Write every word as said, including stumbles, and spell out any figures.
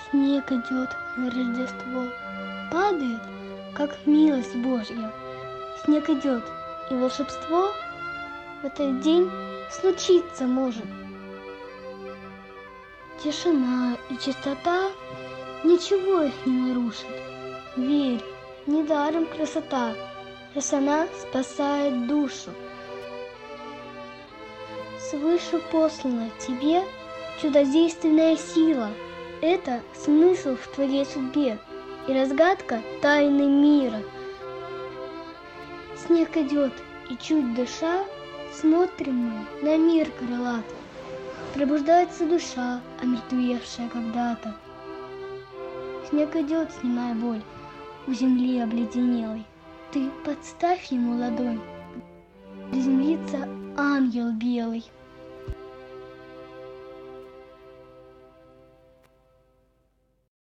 Снег идет на Рождество, падает, как милость Божья. Снег идет, и волшебство в этот день случиться может. Тишина и чистота ничего их не нарушит. Верь, недаром красота, раз она спасает душу. Свыше послана тебе чудодейственная сила. Это смысл в твоей судьбе и разгадка тайны мира. Снег идет, и чуть дыша, смотрим мы на мир крылатый. Пробуждается душа, омертвевшая когда-то. Снег идет, снимая боль у земли обледенелой. Ты подставь ему ладонь, приземлится ангел белый.